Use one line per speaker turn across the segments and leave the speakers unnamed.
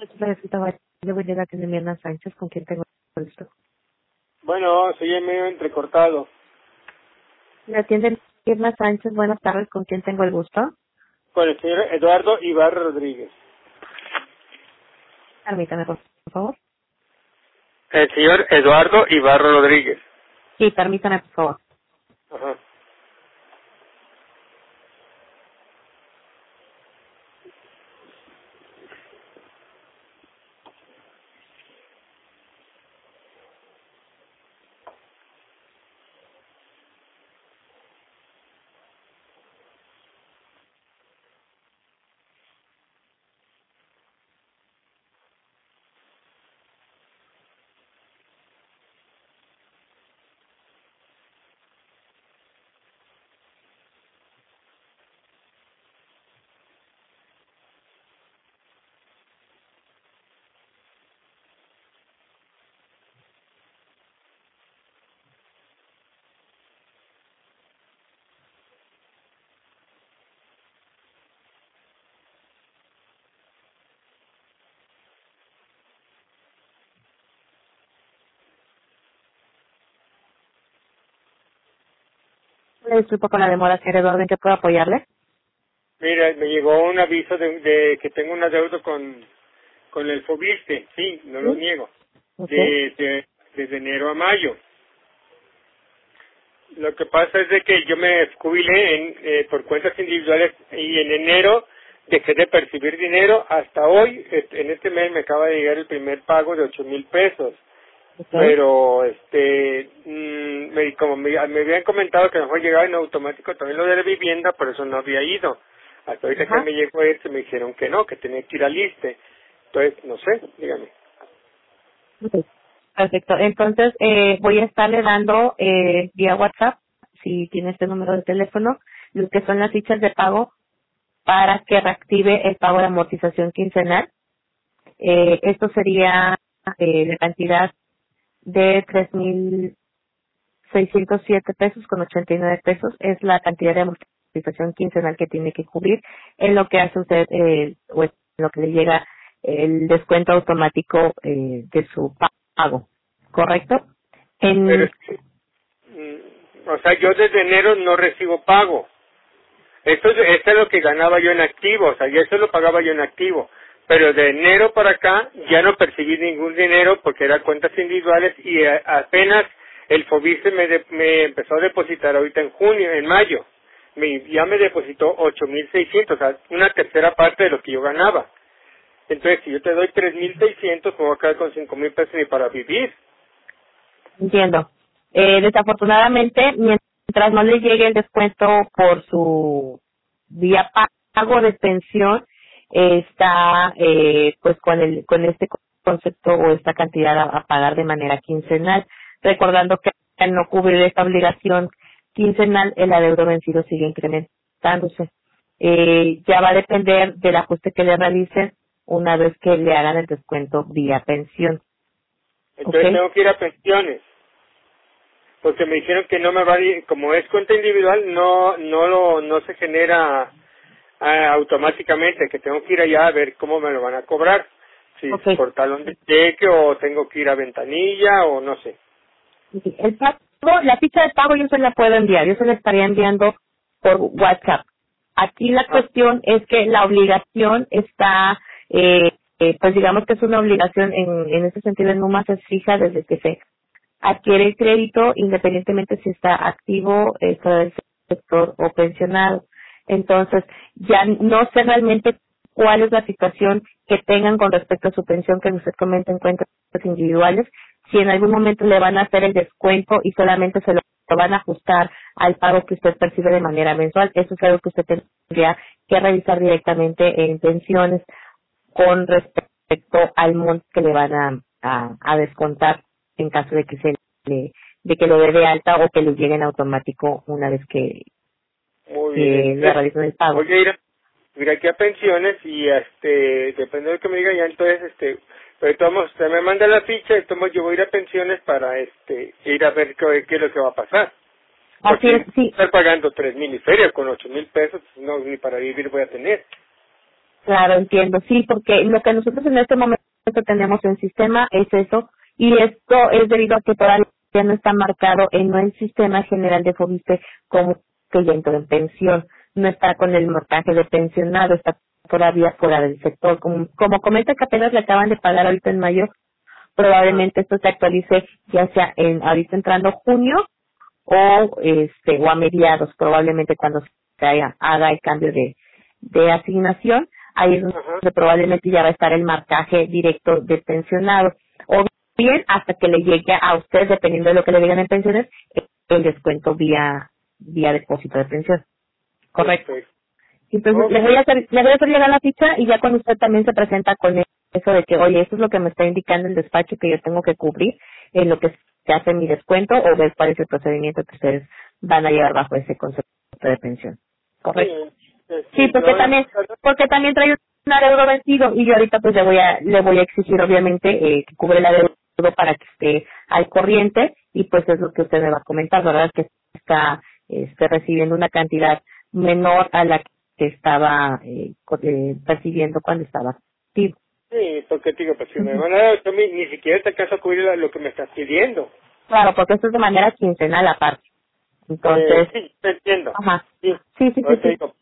Le voy a dar a Mirna Sánchez, con quien tengo el gusto.
Bueno, soy medio entrecortado.
Le atiende Mirna Sánchez, buenas tardes, con quien tengo el gusto.
Con el señor Eduardo Ibarra Rodríguez.
Permítame, por favor.
El señor Eduardo Ibarra Rodríguez.
Sí, permítame, por favor.
Ajá.
Le disculpo con la demora, señor Eduardo, ¿en qué puedo apoyarle?
Mira, me llegó un aviso de que tengo una deuda con el Fobiste. Sí, no lo niego.
Okay.
Desde enero a mayo. Lo que pasa es de que yo me jubilé por cuentas individuales y en enero dejé de percibir dinero. Hasta hoy, en este mes me acaba de llegar el primer pago de 8,000 pesos.
Okay.
Pero, como me habían comentado que mejor llegaba en automático también lo de la vivienda, por eso no había ido. Hasta ahorita que
Ajá.
me llegó me dijeron que no, que tenía que ir al ISSSTE. Entonces, no sé, dígame.
Okay. Perfecto. Entonces, voy a estarle dando vía WhatsApp, si tiene este número de teléfono, lo que son las fichas de pago para que reactive el pago de amortización quincenal. Esto sería la cantidad de 3,607 pesos con 89 pesos. Es la cantidad de amortización quincenal que tiene que cubrir en lo que hace usted, o en lo que le llega el descuento automático de su pago. ¿Correcto?
Pero,
En,
o sea, yo desde enero no recibo pago. Esto es lo que ganaba yo en activo, o sea, y eso lo pagaba yo en activo. Pero de enero para acá ya no percibí ningún dinero porque eran cuentas individuales y apenas el Fobiste me empezó a depositar ahorita en mayo. Ya me depositó 8,600, o sea, una tercera parte de lo que yo ganaba. Entonces, si yo te doy 3,600, me voy a quedar con 5,000 pesos ni para vivir.
entiendo. Desafortunadamente, mientras no le llegue el descuento por su vía pago de pensión, está pues con este concepto o esta cantidad a pagar de manera quincenal, recordando que al no cubrir esta obligación quincenal, el adeudo vencido sigue incrementándose. Ya va a depender del ajuste que le realicen una vez que le hagan el descuento vía pensión. ¿Ok?
Entonces tengo que ir a pensiones. Porque me dijeron que no me va a como es cuenta individual, no se genera automáticamente, que tengo que ir allá a ver cómo me lo van a cobrar. Si es
Ok.
por talón de cheque o tengo que ir a ventanilla o no sé.
Sí, el pago, la ficha de pago yo se la puedo enviar, yo se la estaría enviando por WhatsApp. Aquí la
Ah,
cuestión es que la obligación está, pues digamos que es una obligación en ese sentido, en UMAS es fija desde que se adquiere el crédito, independientemente si está activo para el sector o pensionado. Entonces, ya no sé realmente cuál es la situación que tengan con respecto a su pensión que usted comenta en cuentas individuales, si en algún momento le van a hacer el descuento y solamente se lo van a ajustar al pago que usted percibe de manera mensual. Eso es algo que usted tendría que revisar directamente en pensiones con respecto al monto que le van a descontar en caso de que de que lo dé de alta o que le llegue en automático una vez que
muy bien.
le
Entonces,
realicen el pago.
voy a ir aquí a pensiones y depende de lo que me diga ya, entonces pero de todos modos, usted me manda la ficha y de todos modos yo voy a ir a pensiones para ir a ver qué es lo que va a pasar.
Así es,
Porque
sí,
estar pagando 3,000 y feria con 8,000 pesos, no, ni para vivir voy a tener.
Claro, entiendo, sí, porque lo que nosotros en este momento tenemos en sistema es eso, y esto es debido a que todavía no está marcado en el sistema general de FOBISTE como que ya entró en pensión, no está con el marcaje de pensionado, está todavía fuera del sector. Como comenta que apenas le acaban de pagar ahorita en mayo, probablemente esto se actualice ya sea ahorita entrando junio o a mediados, probablemente cuando se haga el cambio de asignación, ahí es donde probablemente ya va a estar el marcaje directo de pensionado, o bien hasta que le llegue a usted, dependiendo de lo que le digan en pensiones, el descuento vía depósito de pensión. Correcto. Entonces le voy a hacer llegar la ficha, y ya cuando usted también se presenta con eso de que, oye, eso es lo que me está indicando el despacho que yo tengo que cubrir en lo que se hace mi descuento, o ver cuál es el procedimiento que ustedes van a llevar bajo ese concepto de pensión. Correcto. Sí, porque también trae un adeudo vencido, y yo ahorita pues le voy a exigir obviamente que cubre el adeudo para que esté al corriente, y pues es lo que usted me va a comentar, ¿verdad? Que está recibiendo una cantidad menor a la que estaba percibiendo cuando estaba activo.
Sí, porque digo, pues si me van a dar, ni siquiera te alcanzo a cubrir lo que me estás pidiendo.
Claro, porque esto es de manera quincenal aparte. Entonces,
sí, te entiendo.
Ajá.
Sí,
Sí.
digo,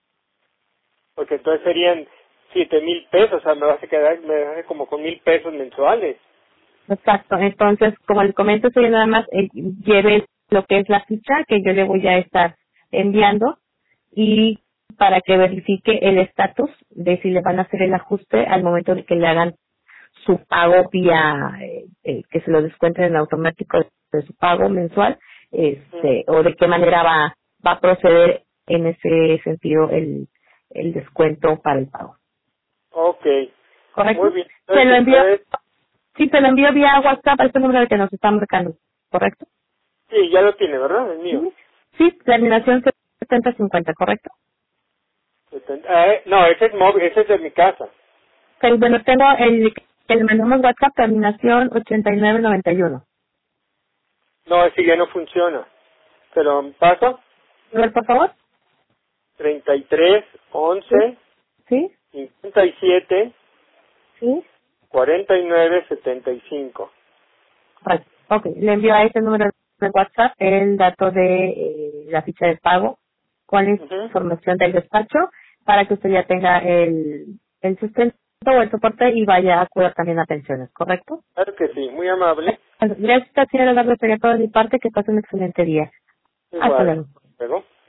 porque entonces serían 7,000 pesos, o sea, me vas a quedar como con 1,000 pesos mensuales.
Exacto. Entonces, como les comento, soy nada más lleve lo que es la ficha que yo le voy a estar enviando, y para que verifique el estatus de si le van a hacer el ajuste al momento de que le hagan su pago vía que se lo descuenten en automático de su pago mensual, o de qué manera va a proceder en ese sentido el descuento para el pago.
Okay.
¿Correcto?
Muy bien.
Se lo envío, sí, se lo envío vía WhatsApp a este número que nos está marcando, ¿correcto?
Sí, ya lo tiene, ¿verdad? El mío.
Sí, terminación 7050, ¿correcto?
No, ese es móvil, ese es de mi casa.
Pero bueno, tengo el que le mandamos WhatsApp, terminación 8991.
No, ese ya no funciona. Pero paso.
A ver, por favor.
33 11
Sí.
57
Sí.
49 75.
Vale. Ok, le envío a este número de WhatsApp el dato de la ficha de pago con la información del despacho, para que usted ya tenga el sustento o el soporte y vaya a acudir también a pensiones, ¿correcto?
Claro que sí, muy amable.
Gracias, señora Eduardo, sería todo de mi parte. Que pase un excelente día.
Igual.
Hasta luego.
Luego.